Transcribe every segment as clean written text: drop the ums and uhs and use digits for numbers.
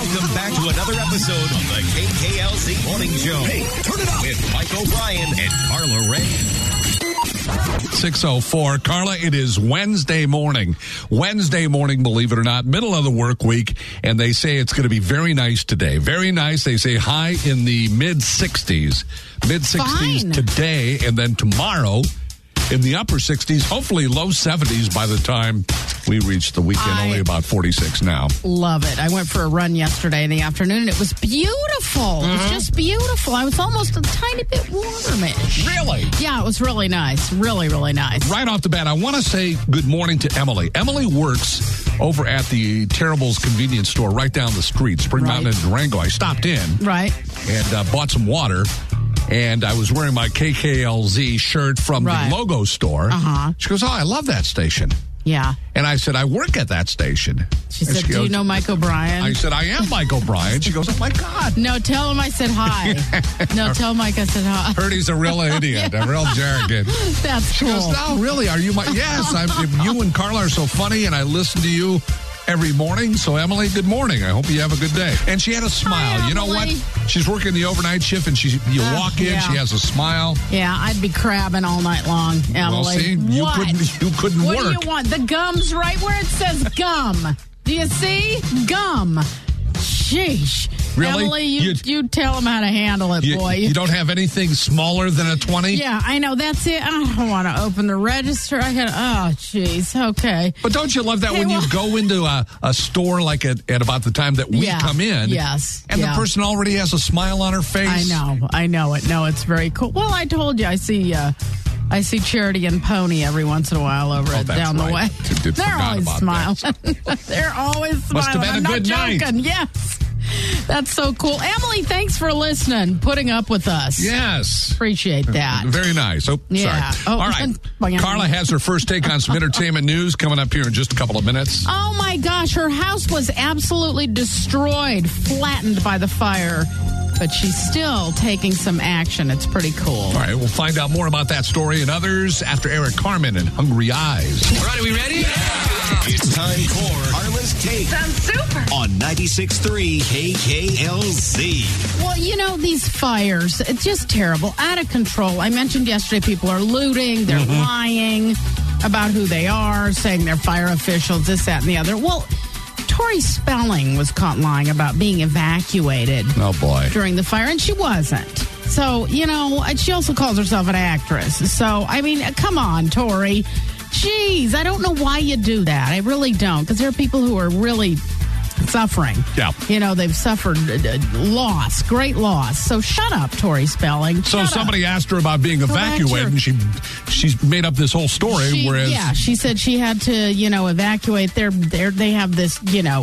Welcome back to another episode of the KKLZ Morning Show. Hey, turn it up with Mike O'Brien and Carla Ray. 6:04. Carla, it is Wednesday morning. Wednesday morning, believe it or not, middle of the work week, and they say it's going to be very nice today. Very nice. They say high in the mid-60s. Mid-60s Fine. today, and then tomorrow in the upper 60s, hopefully low 70s by the time we reach the weekend. Only about 46 now. Love it. I went for a run yesterday in the afternoon, and it was beautiful. It was just beautiful. I was almost a tiny bit warmish. Really? Yeah, it was really nice. Really, really nice. Right off the bat, I want to say good morning to Emily. Emily works over at the Terrible's convenience store right down the street, Spring Mountain in Durango. I stopped in Right. and bought some water. And I was wearing my KKLZ shirt from the logo store. Uh-huh. She goes, oh, I love that station. Yeah. And I said, I work at that station. She said, do you know Mike O'Brien? I said, I am Mike O'Brien. She goes, oh, my God. No, tell him I said hi. No, tell Mike I said hi. Heard he's a real idiot, a real jargon. That's She cool. goes, no, really? Are you my... Yes, you and Carla are so funny, and I listen to you every morning. So, Emily, good morning. I hope you have a good day. And she had a smile. Hi, you know what? Emily. She's working the overnight shift, and you walk in, yeah. she has a smile. Yeah, I'd be crabbing all night long, Emily. Well, see, you couldn't What work. do you want? The gum's right where it says gum. Do you see? Gum. Sheesh. Really? Emily, you tell him how to handle it, boy. You don't have anything smaller than a 20? Yeah, I know. That's it. I don't want to open the register. Oh, jeez. Okay. But don't you love that when you go into a store like at about the time that we come in? Yes. And the person already has a smile on her face? I know it. No, it's very cool. Well, I told you, I see Charity and Pony every once in a while over down the way. They're always smiling. They're always smiling. Must have been a good night. Joking. Yes. That's so cool. Emily, thanks for listening, putting up with us. Yes. Appreciate that. Very nice. Oh, yeah. sorry. All right. Carla has her first take on some entertainment news coming up here in just a couple of minutes. Oh, my gosh. Her house was absolutely destroyed, flattened by the fire. But she's still taking some action. It's pretty cool. All right, we'll find out more about that story and others after Eric Carmen and Hungry Eyes. All right, are we ready? Yeah. It's time for Carla's Take. Sounds super. On 96.3 KKLZ. Well, you know, these fires, it's just terrible, out of control. I mentioned yesterday people are looting, they're lying about who they are, saying they're fire officials, this, that, and the other. Well, Tori Spelling was caught lying about being evacuated during the fire, and she wasn't. So, you know, she also calls herself an actress. So, I mean, come on, Tori. Jeez, I don't know why you do that. I really don't, because there are people who are really suffering. Yeah. You know, they've suffered loss, great loss. So shut up, Tori Spelling. So somebody asked her about being evacuated, and she's made up this whole story. She said she had to, evacuate. They have this,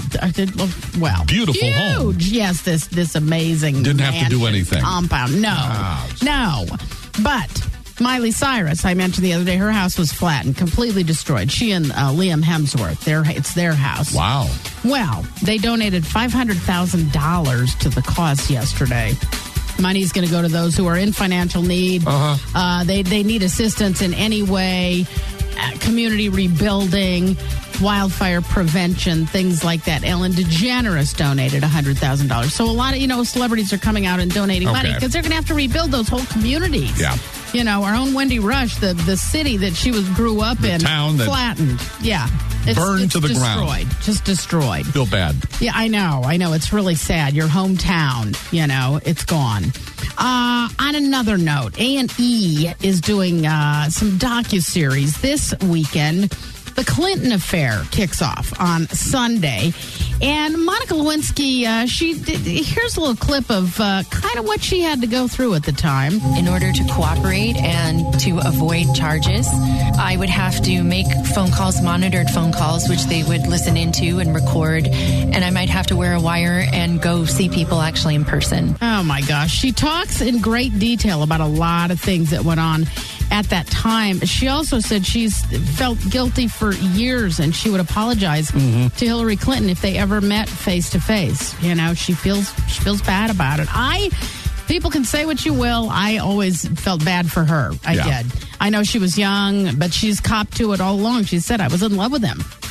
beautiful home. Yes, this amazing. Didn't have to do anything. Compound. No. But Miley Cyrus, I mentioned the other day, her house was flattened, completely destroyed. She and Liam Hemsworth, it's their house. Wow. Well, they donated $500,000 to the cause yesterday. Money's going to go to those who are in financial need. They need assistance in any way, community rebuilding, wildfire prevention, things like that. Ellen DeGeneres donated $100,000. So a lot of, celebrities are coming out and donating money because they're going to have to rebuild those whole communities. Yeah. Our own Wendy Rush, the city that she grew up in, town that flattened. Yeah. Burned to the ground. Just destroyed. Feel bad. Yeah, I know. It's really sad. Your hometown, it's gone. On another note, A&E is doing some docuseries this weekend. The Clinton affair kicks off on Sunday. And Monica Lewinsky, here's a little clip of kind of what she had to go through at the time. In order to cooperate and to avoid charges, I would have to make phone calls, monitored phone calls, which they would listen into and record. And I might have to wear a wire and go see people actually in person. Oh, my gosh. She talks in great detail about a lot of things that went on at that time. She also said she's felt guilty for years, and she would apologize to Hillary Clinton if they ever met face to face. She feels bad about it. People can say what you will. I always felt bad for her. I did. I know she was young, but she's copped to it all along. She said, I was in love with him.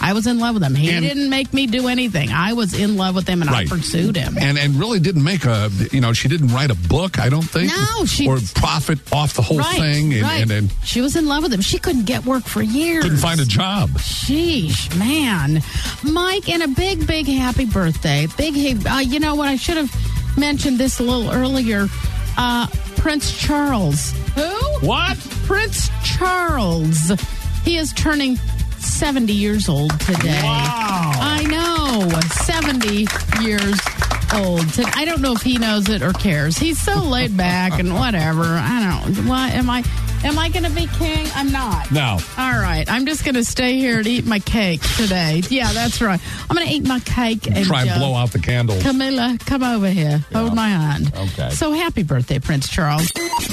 I was in love with him. He didn't make me do anything. I was in love with him, and I pursued him. And really didn't make she didn't write a book, I don't think. No, or profit off the whole thing. And she was in love with him. She couldn't get work for years. Couldn't find a job. Sheesh, man. Mike, and a big, big happy birthday. You know what? I should have mentioned this a little earlier. Prince Charles. Who? What? Prince Charles. He is turning 70 years old today. Wow. I know. 70 years old. I don't know if he knows it or cares. He's so laid back and whatever. I don't. What am I going to be king? I'm not. No. All right. I'm just going to stay here and eat my cake today. Yeah, that's right. I'm going to eat my cake and try and blow out the candles. Camilla, come over here. Yeah. Hold my hand. Okay. So happy birthday, Prince Charles.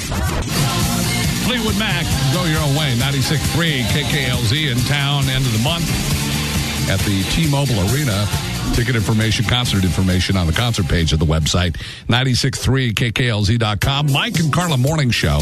Fleetwood Mac, go your own way. 96.3 KKLZ in town, end of the month at the T-Mobile Arena. Ticket information, concert information on the concert page of the website, 963KKLZ.com. Mike and Carla Morning Show,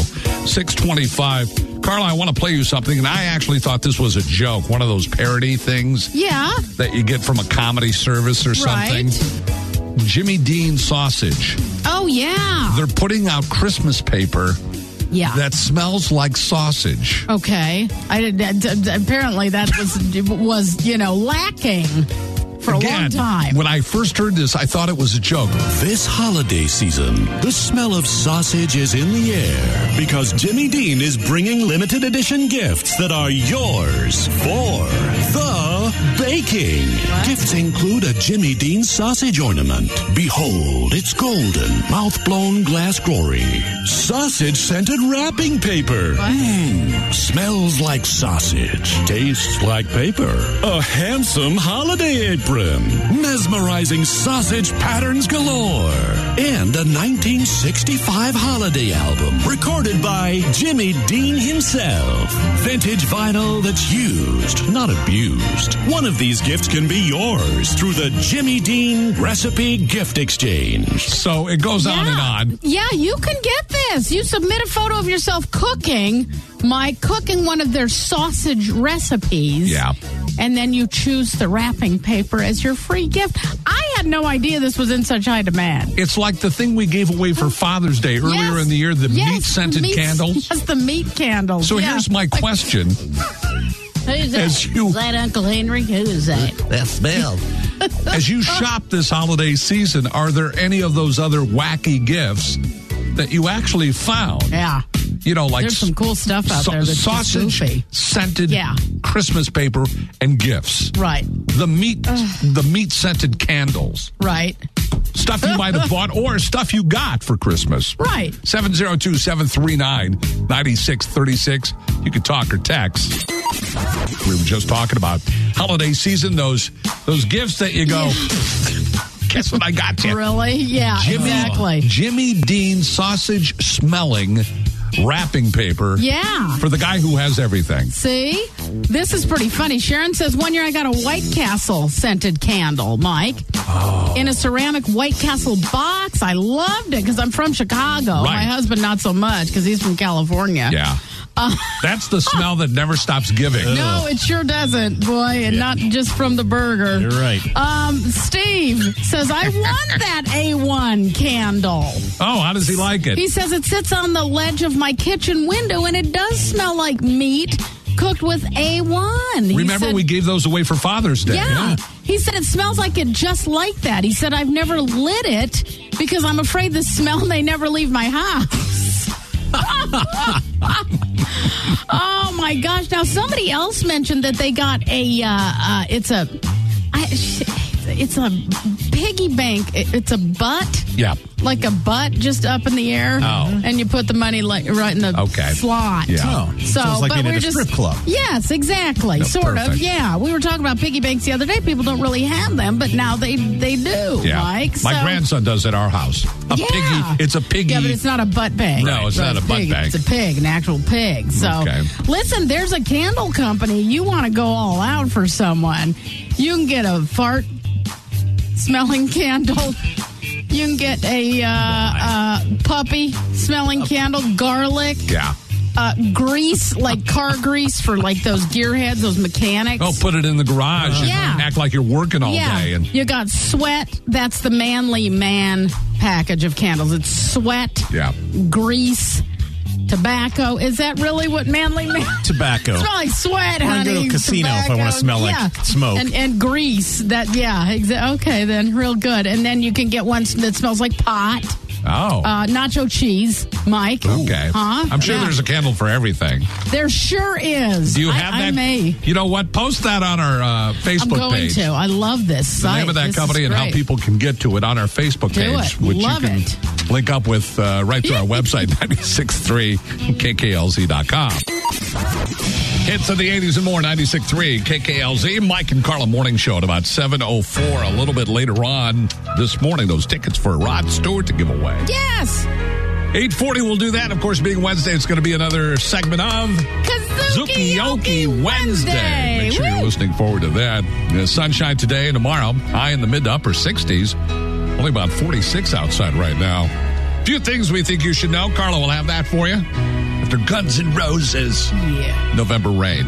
625. Carla, I want to play you something, and I actually thought this was a joke, one of those parody things. Yeah. That you get from a comedy service or something. Right. Jimmy Dean sausage. Oh, yeah. They're putting out Christmas paper. Yeah. That smells like sausage. Okay. Apparently that was lacking for a long time. When I first heard this, I thought it was a joke. This holiday season, the smell of sausage is in the air because Jimmy Dean is bringing limited edition gifts that are yours for the baking. What? Gifts include a Jimmy Dean sausage ornament. Behold, it's golden, mouth-blown glass glory. Sausage-scented wrapping paper. Smells like sausage. Tastes like paper. A handsome holiday apron. Mesmerizing sausage patterns galore. And a 1965 holiday album recorded by Jimmy Dean himself. Vintage vinyl that's used, not abused. One of these gifts can be yours through the Jimmy Dean Recipe Gift Exchange. So it goes on and on. Yeah, you can get this. You submit a photo of yourself cooking one of their sausage recipes. Yeah. And then you choose the wrapping paper as your free gift. I had no idea this was in such high demand. It's like the thing we gave away for Father's Day earlier in the year, the meat-scented candles. Yes, the meat candles. So here's my question. Who's that? Is that Uncle Henry? Who is that? That smell. As you shop this holiday season, are there any of those other wacky gifts that you actually found? Yeah. Like there's some cool stuff out there that's sausage scented Christmas paper and gifts. Right. The meat scented candles. Right. Stuff you might have bought or stuff you got for Christmas. Right. 702-739-9636. You can talk or text. We were just talking about holiday season, those gifts that you go, guess what I got you? Really? Yeah, exactly. Jimmy Dean sausage smelling wrapping paper. Yeah. For the guy who has everything. See? This is pretty funny. Sharon says, one year I got a White Castle scented candle, Mike. Oh. In a ceramic White Castle box. I loved it because I'm from Chicago. Right. My husband, not so much because he's from California. Yeah. That's the smell that never stops giving. No, it sure doesn't, boy, and not just from the burger. You're right. Steve says, I want that A1 candle. Oh, how does he like it? He says it sits on the ledge of my kitchen window, and it does smell like meat cooked with A1. Remember, we gave those away for Father's Day. Yeah. He said it smells like it just like that. He said, I've never lit it because I'm afraid the smell may never leave my house. Oh my gosh! Now somebody else mentioned that they got it's a piggy bank. It's a butt. Yeah. Like a butt just up in the air. Oh. And you put the money right in the slot. Yeah. Oh, so it's like being at a strip club. Yes, exactly. That's sort perfect. of. Yeah. We were talking about piggy banks the other day. People don't really have them, but now they do, Yeah. Mike. My grandson does at our house. Piggy. It's a piggy. Yeah, but it's not a butt bank. No, it's not a butt bank. It's a pig, an actual pig. So, listen, there's a candle company. You want to go all out for someone. You can get a fart smelling candle. You can get a puppy smelling candle, garlic. Yeah. grease, like car grease for like those gearheads, those mechanics. Oh, put it in the garage and act like you're working all day. And you got Sweat. That's the Manly Man package of candles. It's Sweat, grease, tobacco. Is that really what Manly Man? Tobacco. It's not like sweat, honey. I go to a casino if I want to smell like smoke. And grease. That, okay, then real good. And then you can get one that smells like pot. Oh. Nacho cheese, Mike. Okay. I'm sure there's a candle for everything. There sure is. Do you have that? I may. You know what? Post that on our Facebook page. I'm going to. I love this site. The name of that company and how people can get to it on our Facebook page. Which love you can link up with right through our website, 96.3KKLZ.com. Hits of the 80s and more, 96.3 KKLZ. Mike and Carla Morning Show at about 7:04. A little bit later on this morning, those tickets for Rod Stewart to give away. Yes. 8:40, we'll do that. Of course, being Wednesday, it's going to be another segment of Zuki-Yoki Wednesday. Make sure you're listening forward to that. Sunshine today and tomorrow. High in the mid to upper 60s. Only about 46 outside right now. A few things we think you should know. Carla will have that for you. After Guns N' Roses. Yeah. November Rain.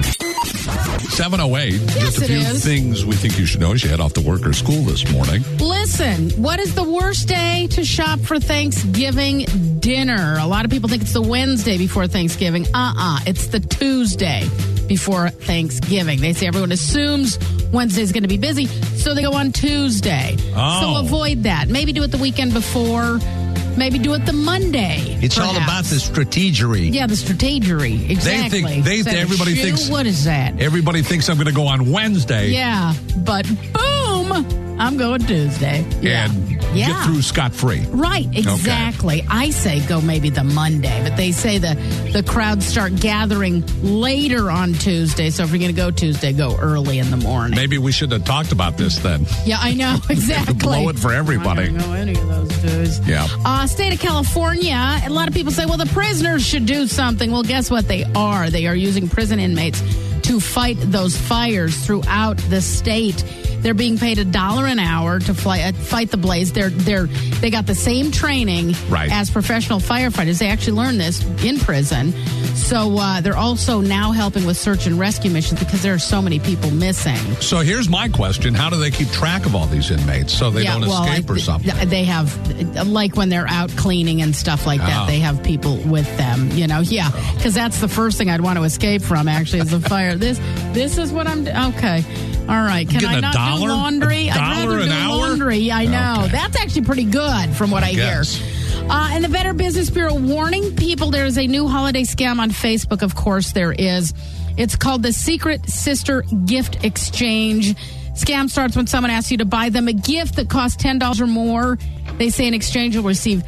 7:08. Just a few things we think you should know as you head off to work or school this morning. Listen, what is the worst day to shop for Thanksgiving dinner? A lot of people think it's the Wednesday before Thanksgiving. It's the Tuesday before Thanksgiving. They say everyone assumes Wednesday's going to be busy, so they go on Tuesday. So avoid that. Maybe do it the weekend before. Maybe do it the Monday. It's all about the strategery. Yeah, the strategery. Exactly. Everybody thinks. What is that? Everybody thinks I'm going to go on Wednesday. Yeah, but boom, I'm going Tuesday. And get through scot-free. Right, exactly. Okay. I say go maybe the Monday, but they say the crowds start gathering later on Tuesday. So if you're going to go Tuesday, go early in the morning. Maybe we should have talked about this then. Yeah, I know, exactly. Blow it for everybody. I don't know any of those dudes. Yeah. State of California, a lot of people say, well, the prisoners should do something. Well, guess what? They are. They are using prison inmates to fight those fires throughout the state. They're being paid $1 an hour to fight the blaze. They got the same training as professional firefighters. They actually learned this in prison. So they're also now helping with search and rescue missions because there are so many people missing. So here's my question. How do they keep track of all these inmates so they don't escape or something? They have, like when they're out cleaning and stuff like that, they have people with them, because that's the first thing I'd want to escape from, actually, is the fire. This is what I'm okay. All right. Can I not do laundry? $1 I'd rather an do hour? laundry. I know. Okay. That's actually pretty good from what I hear. And the Better Business Bureau warning people there is a new holiday scam on Facebook. Of course, there is. It's called the Secret Sister Gift Exchange. Scam starts when someone asks you to buy them a gift that costs $10 or more. They say in exchange you'll receive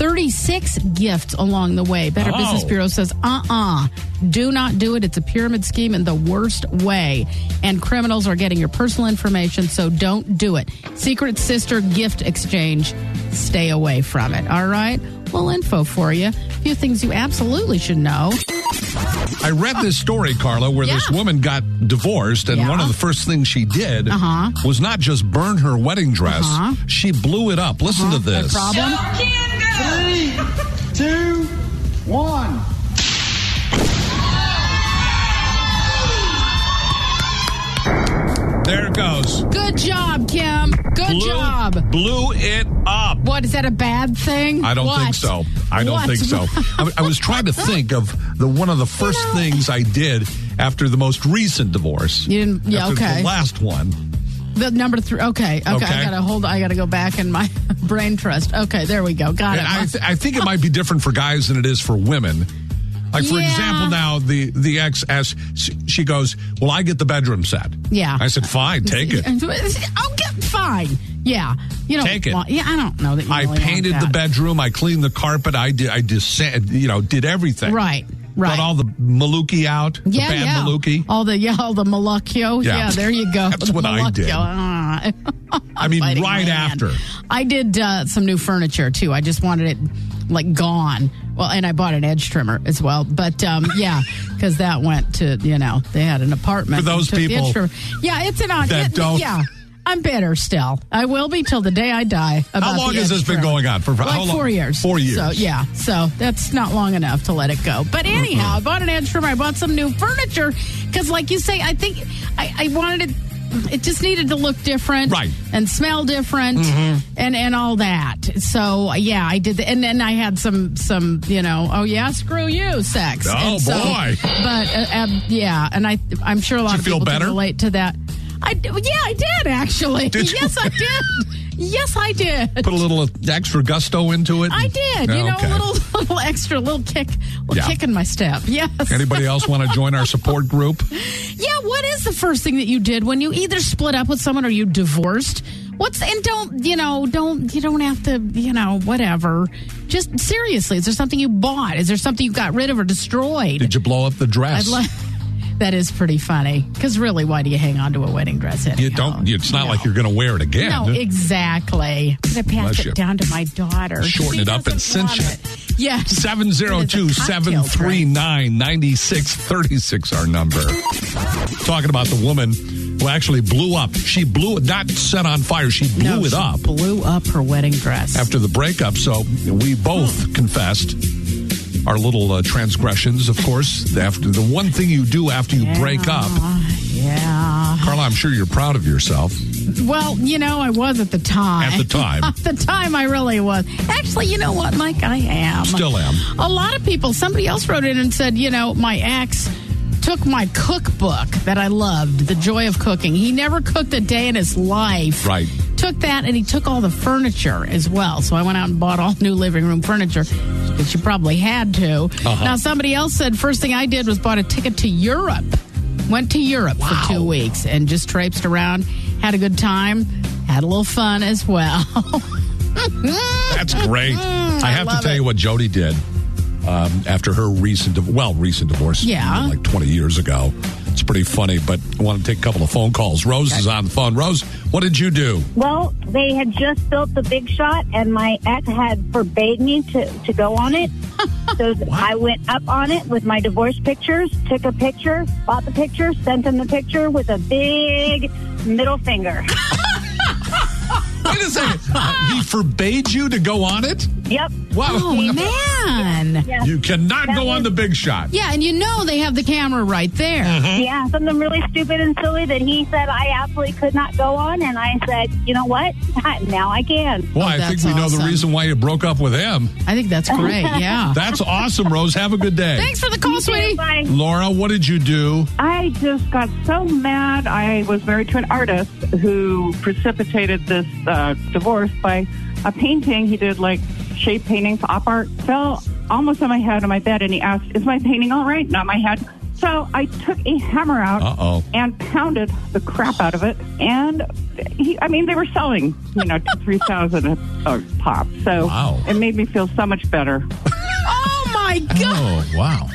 36 gifts along the way. Better Business Bureau says, do not do it. It's a pyramid scheme in the worst way. And criminals are getting your personal information, so don't do it. Secret Sister Gift Exchange. Stay away from it. All right? Well, info for you. A few things you absolutely should know. I read this story, Carla, where this woman got divorced, and one of the first things she did was not just burn her wedding dress, she blew it up. Listen to this. No problem. 3, 2, 1. There it goes. Good job, Kim. Good job. Blew it up. What, is that a bad thing? I don't think so. I don't think so. I was trying to think of one of the first things I did after the most recent divorce. You didn't, the last one. The number 3. Okay. I gotta go back in my brain trust. Okay, there we go. Got it. I think it might be different for guys than it is for women. Like, for example, now the ex asks, she goes, well, I get the bedroom set. Yeah. I said, fine, take it. Fine. Yeah. You know, take it. Yeah, I don't know that you I really painted the bedroom. I cleaned the carpet. I did everything. Right. Got all the maluki out. The bad maluki. All the malukio. Yeah, there you go. That's what I did. I mean, right after. I did some new furniture, too. I just wanted it, gone. Well, and I bought an edge trimmer as well. But, because that went to, they had an apartment. For those people. Yeah, it's an odd. That don't. Yeah. I'm bitter still. I will be till the day I die. How long has this been going on? For like how long? 4 years. 4 years. So, yeah. So that's not long enough to let it go. But anyhow, I bought an edge trimmer. I bought some new furniture because, like you say, I think I wanted it just needed to look different. Right. And smell different and all that. So, yeah, I did. And then I had some oh, yeah, screw you sex. Oh, boy. But, yeah, and I'm sure a lot of people can relate to that. I did, actually. Did you? Yes, I did. Yes, I did. Put a little extra gusto into it? I did. Oh, okay. A little extra, little kick in my step. Yes. Anybody else want to join our support group? Yeah, what is the first thing that you did when you either split up with someone or you divorced? You don't have to, whatever. Just seriously, is there something you bought? Is there something you got rid of or destroyed? Did you blow up the dress? That is pretty funny. Because really, why do you hang on to a wedding dress anyhow? You don't. It's not like you're going to wear it again. No, exactly. I'm going to pass it down to my daughter. Shorten it up and cinch it. Yeah. 702-739-9636, our number. Talking about the woman who actually blew up. She blew it, not set on fire. She blew it up. Blew up her wedding dress. After the breakup. So we both confessed our little transgressions, of course. After the one thing you do after you break up. Yeah. Carla, I'm sure you're proud of yourself. Well, I was at the time. At the time. At the time, I really was. Actually, you know what, Mike? I am. Still am. A lot of people, somebody else wrote in and said, my ex took my cookbook that I loved, The Joy of Cooking. He never cooked a day in his life. Right. Took that, and he took all the furniture as well. So I went out and bought all new living room furniture, which you probably had to. Now, somebody else said, first thing I did was bought a ticket to Europe. Went to Europe for 2 weeks and just traipsed around, had a good time, had a little fun as well. That's great. I have to tell you what Jody did after her recent divorce. Yeah. Like 20 years ago. It's pretty funny, but I want to take a couple of phone calls. Rose is on the phone. Rose, what did you do? Well, they had just built the Big Shot, and my ex had forbade me to go on it. So I went up on it with my divorce pictures, took a picture, bought the picture, sent him the picture with a big middle finger. Wait a second. He forbade you to go on it? Yep. Wow. Oh, man. Yes. You cannot go on the Big Shot. Yeah, and they have the camera right there. Yeah, something really stupid and silly that he said I absolutely could not go on, and I said, you know what? Now I can. Well, I think we know the reason why you broke up with him. I think that's great, yeah. That's awesome, Rose. Have a good day. Thanks for the call, sweetie. Bye. Laura, what did you do? I just got so mad. I was married to an artist who precipitated this divorce by a painting. He did shape paintings, op art. Fell almost on my head on my bed, and he asked, "Is my painting all right?" Not my head. So I took a hammer out and pounded the crap out of it. And they were selling, $3,000 a pop. So It made me feel so much better. Oh my God! Oh wow!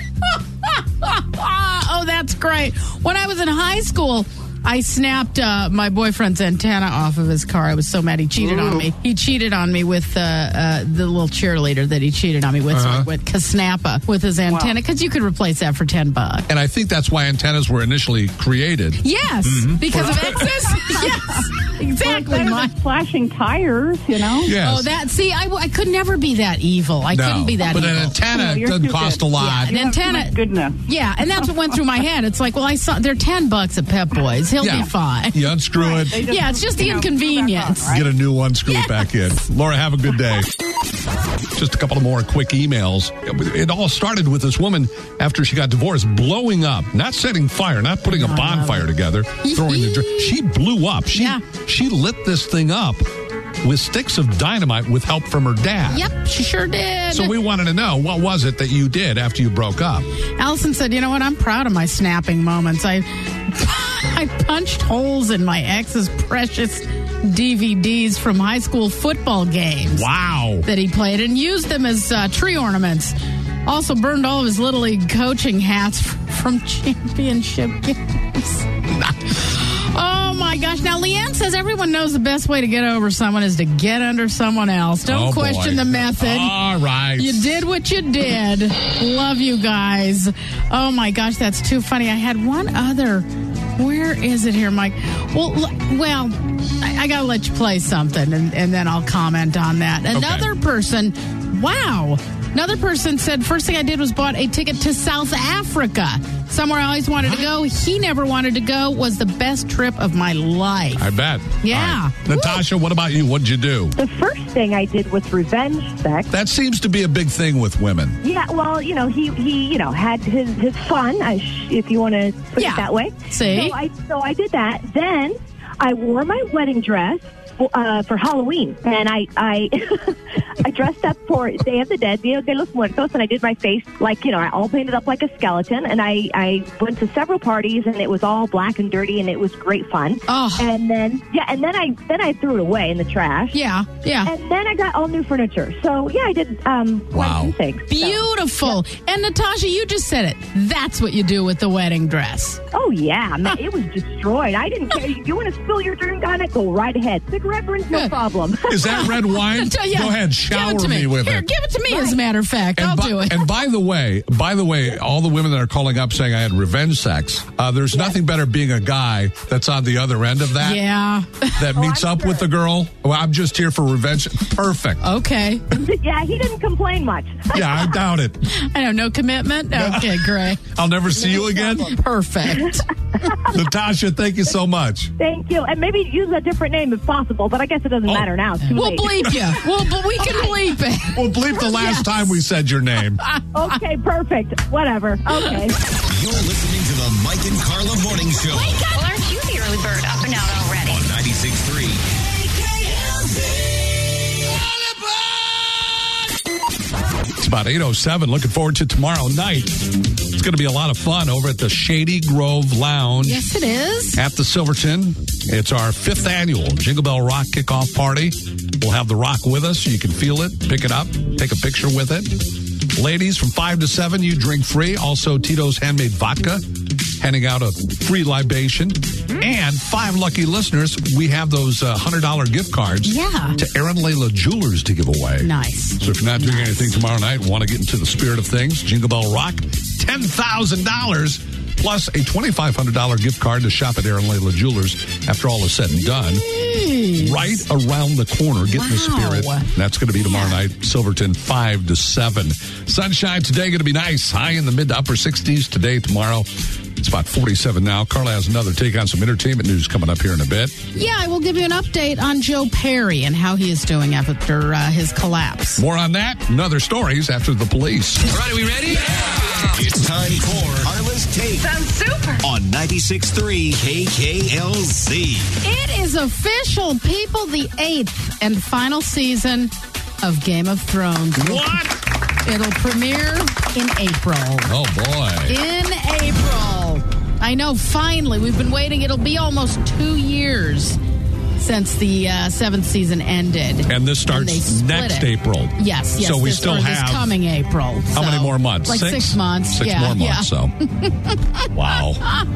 Oh, that's great. When I was in high school, I snapped my boyfriend's antenna off of his car. I was so mad he cheated on me. He cheated on me with the little cheerleader that he cheated on me with. So I went Kasnappa with his antenna because you could replace that for $10. And I think that's why antennas were initially created. Yes, because of exes. Yes, exactly. Well, flashing tires, Yes. Oh, I could never be that evil. I couldn't be that evil. evil. But an antenna doesn't cost a lot. Yeah, an antenna. Goodness. Yeah, and that's what went through my head. It's like, well, they're $10 at Pep Boys. He'll be fine. You unscrew it. Yeah, it's just the inconvenience. Get a new one, screw it back in. Laura, have a good day. Just a couple of more quick emails. It all started with this woman after she got divorced blowing up, not setting fire, not putting a bonfire together, throwing the drink. She blew up. She lit this thing up with sticks of dynamite with help from her dad. Yep, she sure did. So we wanted to know, what was it that you did after you broke up? Allison said, you know what, I'm proud of my snapping moments. I punched holes in my ex's precious DVDs from high school football games. Wow. That he played and used them as tree ornaments. Also burned all of his Little League coaching hats from championship games. Oh, my gosh. Now, Leanne says everyone knows the best way to get over someone is to get under someone else. Don't question the method. All right. You did what you did. Love you guys. Oh, my gosh. That's too funny. I had one other. Where Where is it here, Mike? Well, I got to let you play something, and then I'll comment on that. Another person said, first thing I did was bought a ticket to South Africa, somewhere I always wanted to go. He never wanted to go. Was the best trip of my life. I bet. Yeah. Right. Natasha, what about you? What'd you do? The first thing I did was revenge sex. That seems to be a big thing with women. Yeah, well, he had his fun, if you want to put it that way. See? So I did that. Then I wore my wedding dress for Halloween, and I I dressed up for Day of the Dead, Dia de los Muertos, and I did my face I all painted up like a skeleton, and I went to several parties, and it was all black and dirty, and it was great fun. Oh. And then I threw it away in the trash. Yeah. And then I got all new furniture. So I did quite some things. Beautiful. So, And Natasha, you just said it. That's what you do with the wedding dress. Oh yeah, man, it was destroyed. I didn't care. You want to spill your drink on it? Go right ahead. Cigarette burns, no problem. Is that red wine? Yeah. Go ahead, shower me with Here, it. give it to me, as a matter of fact. I'll do it. And by the way, all the women that are calling up saying I had revenge sex, there's nothing better being a guy that's on the other end of that. Yeah. That meets up with the girl. Well, I'm just here for revenge. Perfect. Okay. Yeah, he didn't complain much. Yeah, I doubt it. I know, no commitment? Okay, great. I'll never see you again? Perfect. Natasha, thank you so much. Thank you. And maybe use a different name if possible, but I guess it doesn't matter now. It's too We'll late. bleep you. We can bleep it. We'll bleep the last time we said your name. Okay, perfect. Whatever. Okay. You're listening to the Mike and Carla Morning Show. Well, aren't you the early bird up and out already? On 96.3. It's about 8:07. Looking forward to tomorrow night. It's going to be a lot of fun over at the Shady Grove Lounge. Yes, it is. At the Silverton. It's our 5th annual Jingle Bell Rock kickoff party. We'll have the rock with us so you can feel it, pick it up, take a picture with it. Ladies, from 5 to 7, you drink free. Also, Tito's Handmade Vodka, handing out a free libation. And 5 lucky listeners, we have those $100 gift cards to Aaron Layla Jewelers to give away. Nice. So if you're not doing anything tomorrow night, want to get into the spirit of things, Jingle Bell Rock, $10,000 plus a $2,500 gift card to shop at Aaron Layla Jewelers after all is said and done. Right around the corner, get in the spirit. That's going to be tomorrow night, Silverton, 5 to 7. Sunshine today, going to be nice. High in the mid to upper 60s today, tomorrow. It's about 47 now. Carla has another take on some entertainment news coming up here in a bit. Yeah, I will give you an update on Joe Perry and how he is doing after his collapse. More on that and other stories after the police. All right, are we ready? Yeah. It's time for Carla's Take. Sounds super. On 96.3 KKLZ. It is official, people, the 8th and final season of Game of Thrones. What? It'll premiere in April. Oh, boy. In April. I know, finally. We've been waiting. It'll be almost 2 years since the 7th season ended. And this starts next April. Yes. So we still have... this coming April. How many more months? Like 6 months. 6 more months, so. Wow.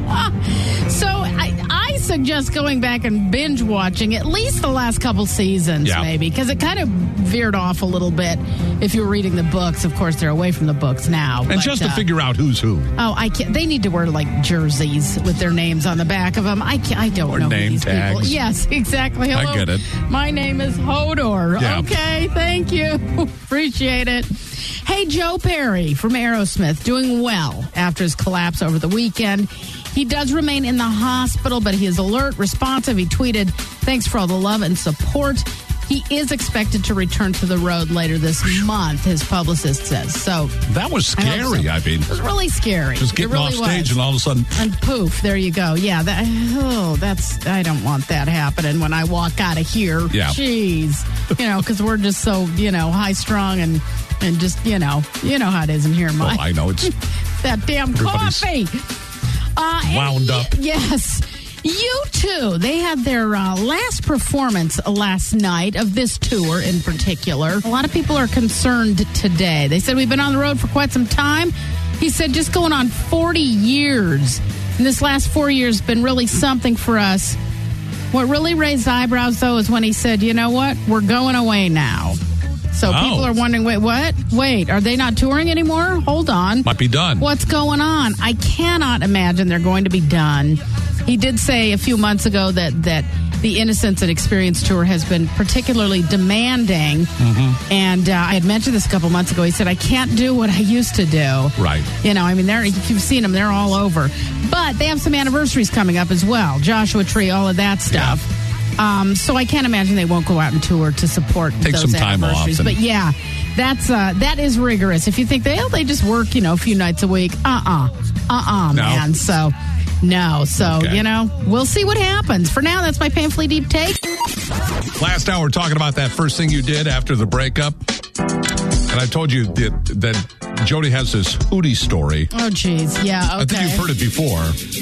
So I suggest going back and binge watching at least the last couple seasons, maybe, because it kind of veered off a little bit. If you're reading the books, of course, they're away from the books now. And just to figure out who's who. Oh, I can't. They need to wear like jerseys with their names on the back of them. I don't know name these tags. people. Yes, exactly. Hello. I get it. My name is Hodor. Yeah. Okay, thank you. Appreciate it. Hey, Joe Perry from Aerosmith doing well after his collapse over the weekend. He does remain in the hospital, but he is alert, responsive. He tweeted, "Thanks for all the love and support." He is expected to return to the road later this month, his publicist says. So that was scary. I mean, it was really scary. Just getting off stage and all of a sudden, and poof, there you go. Yeah, I don't want that happening when I walk out of here. Yeah, jeez, because we're just so high strung and just you know how it is in here, Mike. Oh, I know it's that damn coffee. Wound up. Yes. U2, they had their last performance last night of this tour in particular. A lot of people are concerned today. They said, we've been on the road for quite some time. He said, just going on 40 years. And this last 4 years has been really something for us. What really raised eyebrows, though, is when he said, you know what? We're going away now. So people are wondering, wait, what? Wait, are they not touring anymore? Hold on. Might be done. What's going on? I cannot imagine they're going to be done. He did say a few months ago that the Innocence and Experience Tour has been particularly demanding. Mm-hmm. And I had mentioned this a couple months ago. He said, I can't do what I used to do. Right. You know, I mean, if you've seen them, they're all over. But they have some anniversaries coming up as well. Joshua Tree, all of that stuff. Yeah. So I can't imagine they won't go out and tour to support Take those some time anniversaries. off. But yeah, that is rigorous. If you think they just work, a few nights a week, man. So, no. So, okay. We'll see what happens. For now, that's my painfully deep take. Last hour, talking about that first thing you did after the breakup. And I told you that Jody has this Hootie story. Oh, geez. Yeah, okay. I think you've heard it before.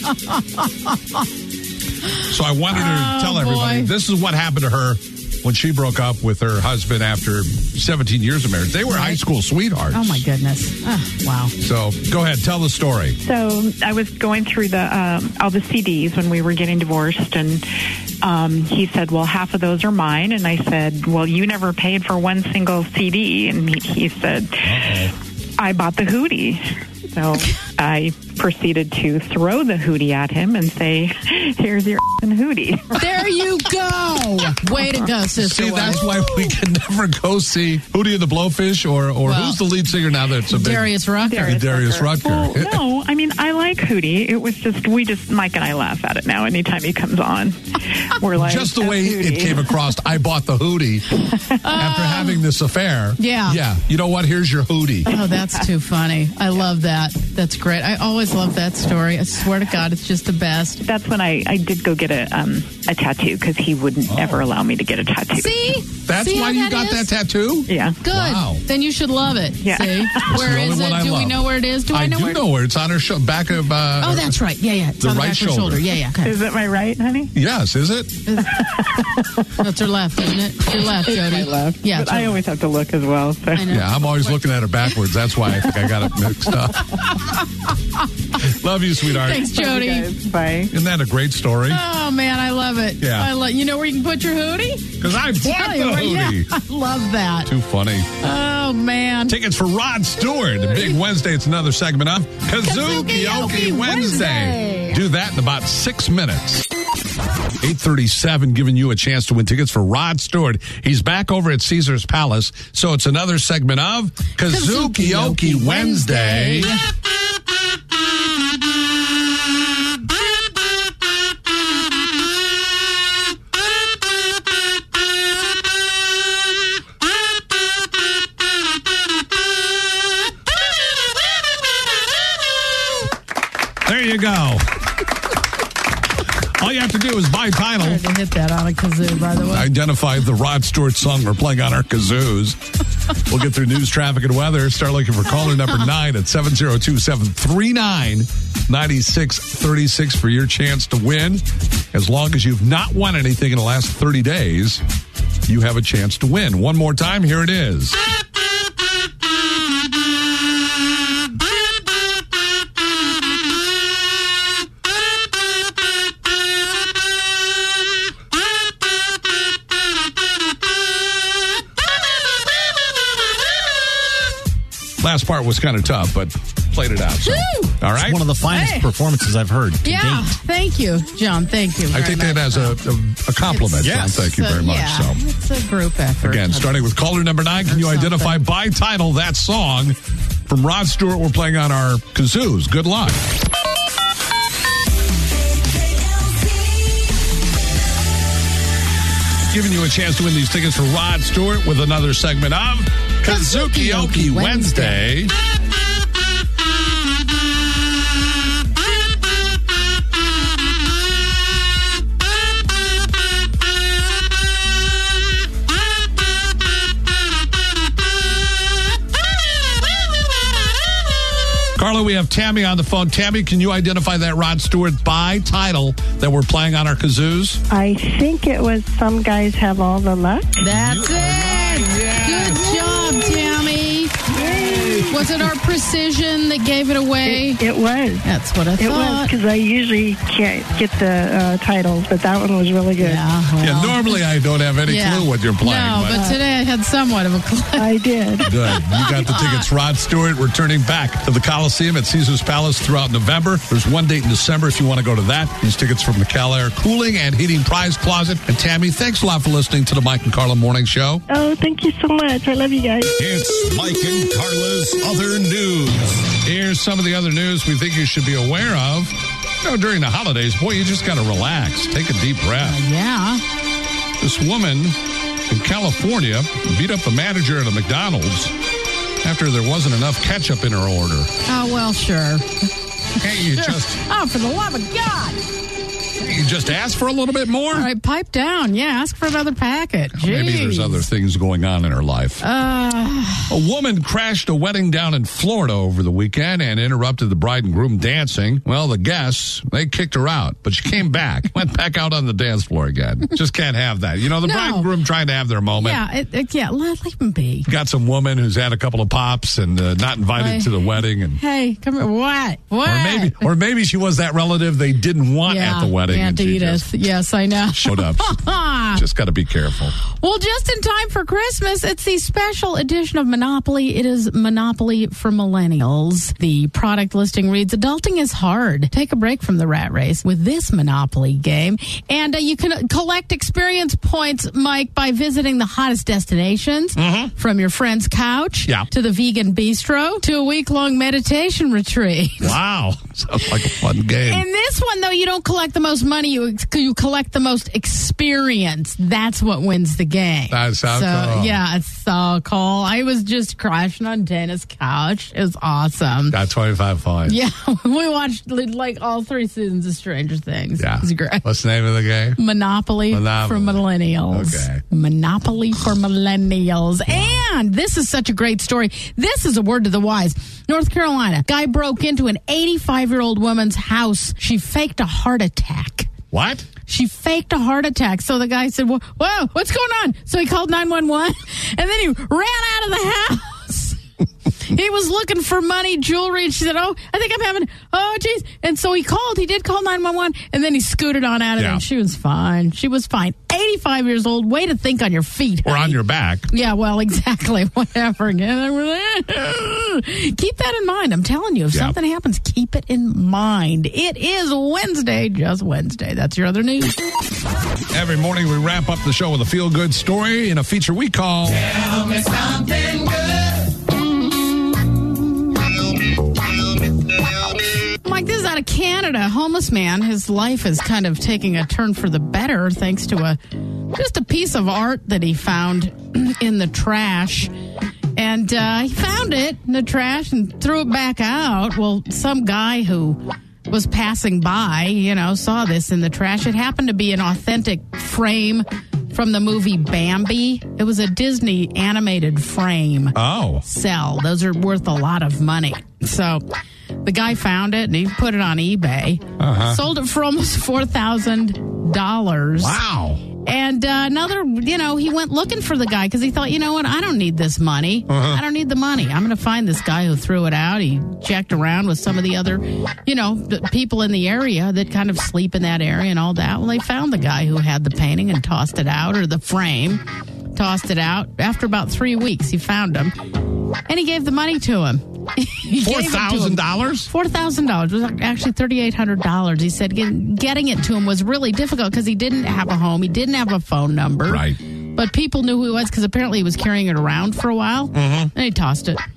So I wanted to tell everybody, this is what happened to her when she broke up with her husband after 17 years of marriage. They were high school sweethearts. Oh, my goodness. Wow. So go ahead, tell the story. So I was going through all the CDs when we were getting divorced, and he said, well, half of those are mine. And I said, well, you never paid for one single CD. And he said, I bought the Hootie. So I proceeded to throw the Hootie at him and say, here's your Hootie. There you go. Way to go, sister. See, that's why we can never go see Hootie and the Blowfish or who's the lead singer now that's a big... Darius Rucker. Darius Rucker. Well, no, I mean, I like Hootie. It was just, Mike and I laugh at it now anytime he comes on. We're like... Just the way it came across, I bought the Hootie after having this affair. Yeah. Yeah. You know what? Here's your Hootie. Oh, that's too funny. I love that. That's great. I always love that story. I swear to God, it's just the best. That's when I did go get a tattoo because he wouldn't ever allow me to get a tattoo. See? That's why you got that tattoo? Yeah. Good. Wow. Then you should love it. Yeah. See? Where is it? Do we know where it is? I do know where it's on her back of... oh, that's right. Yeah. It's the on right back of her shoulder. Yeah. Okay. Is it my right, honey? Yes, is it? That's her left, isn't it? It's your left, Jody. My left. Yeah. But I always have to look as well. So. I know. Yeah, I'm always looking at her backwards. That's why I think I got it mixed up. Love you, sweetheart. Thanks, Jody. Bye. Isn't that a great story? Oh, man, I love it. Yeah. You know where you can put your Hootie? Because I bought the Hootie. Yeah, I love that. Too funny. Oh, man. Tickets for Rod Stewart. Big Wednesday. It's another segment of Kazookie Wednesday. Do that in about 6 minutes. 8:37, giving you a chance to win tickets for Rod Stewart. He's back over at Caesar's Palace, so it's another segment of Kazookie Wednesday. There you go. All you have to do is buy title. I hit that on a kazoo, by the way. Identify the Rod Stewart song we're playing on our kazoos. We'll get through news, traffic, and weather. Start looking for caller number 9 at 702-739-9636 for your chance to win. As long as you've not won anything in the last 30 days, you have a chance to win. One more time, here it is. Last part was kind of tough, but played it out. So. All right. It's one of the finest performances I've heard to yeah. date. Thank you, John. Thank you. I take that as a compliment, John. Thank you very much. Yeah, So it's a group effort. Again, starting with caller number 9, can you identify by title that song from Rod Stewart we're playing on our kazoos? Good luck. Giving you a chance to win these tickets for Rod Stewart with another segment of Kazookie Wednesday. Carla, we have Tammy on the phone. Tammy, can you identify that Rod Stewart by title that we're playing on our kazoos? I think it was Some Guys Have All the Luck. That's it. Yes. Good job, Tammy. Yay. Was it our precision that gave it away? It was. That's what I It was, thought. because I usually can't get the titles, but that one was really good. Yeah, normally I don't have any clue what you're playing. No, but today I had somewhat of a clue. I did. Good. You got the tickets. Rod Stewart returning back to the Coliseum at Caesar's Palace throughout November. There's one date in December if you want to go to that. These tickets from the Cal Air Cooling and Heating Prize Closet. And Tammy, thanks a lot for listening to the Mike and Carla Morning Show. Oh, thank you so much. I love you guys. It's Mike and Carla's Other News. Here's some of the other news we think you should be aware of. You know, during the holidays, boy, you just got to relax. Take a deep breath. Yeah. This woman in California beat up the manager at a McDonald's after there wasn't enough ketchup in her order. Oh, well, sure. Hey, you just... Oh, for the love of God. You just ask for a little bit more? All right, pipe down. Yeah, ask for another packet. Maybe there's Jeez. other things going on in her life. A woman crashed a wedding down in Florida over the weekend and interrupted the bride and groom dancing. Well, the guests, they kicked her out, but she came back, went back out on the dance floor again. Just can't have that. You know, the bride and groom trying to have their moment. Yeah, leave them be. Got some woman who's had a couple of pops and not invited to the wedding. And Hey, come here. What? Or maybe she was that relative they didn't want at the wedding. Aunt Edith. Yes, I know. Showed up. Just got to be careful. Well, just in time for Christmas, it's the special edition of Monopoly. It is Monopoly for Millennials. The product listing reads, adulting is hard. Take a break from the rat race with this Monopoly game. And you can collect experience points, Mike, by visiting the hottest destinations, from your friend's couch to the vegan bistro to a week-long meditation retreat. Wow. Sounds like a fun game. In this one, though, you don't collect the most money. You collect the most experience. That's what wins the game. That's so cool. Yeah, it's so cool. I was just crashing on Dana's couch. It was awesome. Got 25 points. Yeah, we watched like all 3 seasons of Stranger Things. Yeah. It was great. What's the name of the game? Monopoly for Millennials. Okay. Monopoly for Millennials. And this is such a great story. This is a word to the wise. North Carolina, guy broke into an 85-year-old woman's house. She faked a heart attack. What? She faked a heart attack. So the guy said, whoa, what's going on? So he called 911, and then he ran out of the house. He was looking for money, jewelry, and she said, I think I'm having, geez. And so he did call 911, and then he scooted on out of there, and she was fine. She was fine. 85 years old. Way to think on your feet. Or on your back. Yeah, well, exactly. Whatever. Keep that in mind. I'm telling you, if something happens, keep it in mind. It is Wednesday, just Wednesday. That's your other news. Every morning we wrap up the show with a feel-good story in a feature we call... Tell me something good. Mike, this is out of Canada. A homeless man, his life is kind of taking a turn for the better thanks to just a piece of art that he found in the trash. And he found it in the trash and threw it back out. Well, some guy who was passing by, saw this in the trash. It happened to be an authentic frame from the movie Bambi. It was a Disney animated frame. Oh. Sell. Those are worth a lot of money. So the guy found it and he put it on eBay. Sold it for almost $4,000. Wow. And he went looking for the guy because he thought, you know what, I don't need this money. I don't need the money. I'm going to find this guy who threw it out. He checked around with some of the other, people in the area that kind of sleep in that area and all that. Well, they found the guy who had the painting and tossed it out, or the frame, tossed it out. After about 3 weeks, he found him, and he gave the money to him. $4,000? $4,000. It was actually $3,800. He said getting it to him was really difficult because he didn't have a home. He didn't have a phone number. Right. But people knew who he was because apparently he was carrying it around for a while. And he tossed it.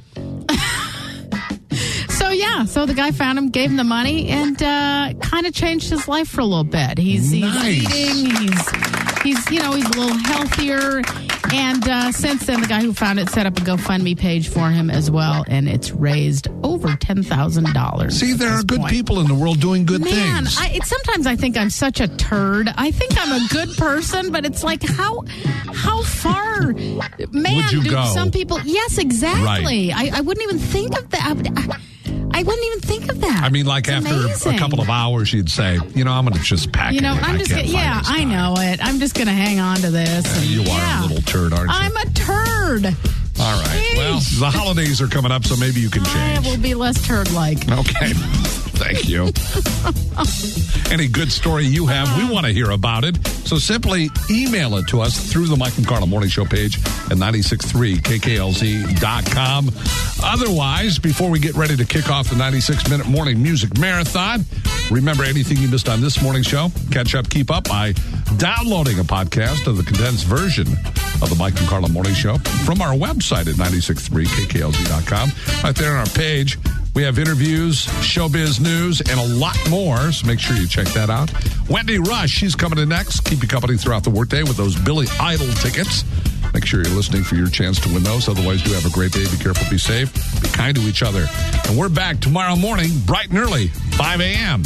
So the guy found him, gave him the money, and kind of changed his life for a little bit. He's eating. He's a little healthier. And since then, the guy who found it set up a GoFundMe page for him as well, and it's raised over $10,000. See, there are good people in the world doing good things. Sometimes I think I'm such a turd. I think I'm a good person, but it's like how far, would you go? Some people? Yes, exactly. Right. I wouldn't even think of that. I wouldn't even think of that. I mean, like it's after amazing. a couple of hours, you'd say, I'm going to just pack it in. I'm just I know it. I'm just going to hang on to this. You are a little turd, aren't you? I'm a turd. All right. Jeez. Well, the holidays are coming up, so maybe you can change. It will be less turd-like. Okay. Thank you. Any good story you have, we want to hear about it. So simply email it to us through the Mike and Carla Morning Show page at 963kklz.com. Otherwise, before we get ready to kick off the 96-minute morning music marathon, remember anything you missed on this morning show, catch up, keep up by downloading a podcast of the condensed version of the Mike and Carla Morning Show from our website at 963kklz.com. Right there on our page, we have interviews, showbiz news, and a lot more, so make sure you check that out. Wendy Rush, she's coming in next. Keep you company throughout the workday with those Billy Idol tickets. Make sure you're listening for your chance to win those. Otherwise, do have a great day. Be careful, be safe, be kind to each other. And we're back tomorrow morning, bright and early, 5 a.m.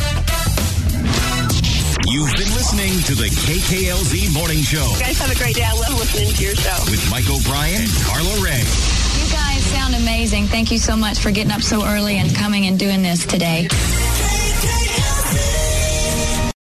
You've been listening to the KKLZ Morning Show. You guys have a great day. I love listening to your show. With Mike O'Brien and Carla Ray. You guys sound amazing. Thank you so much for getting up so early and coming and doing this today.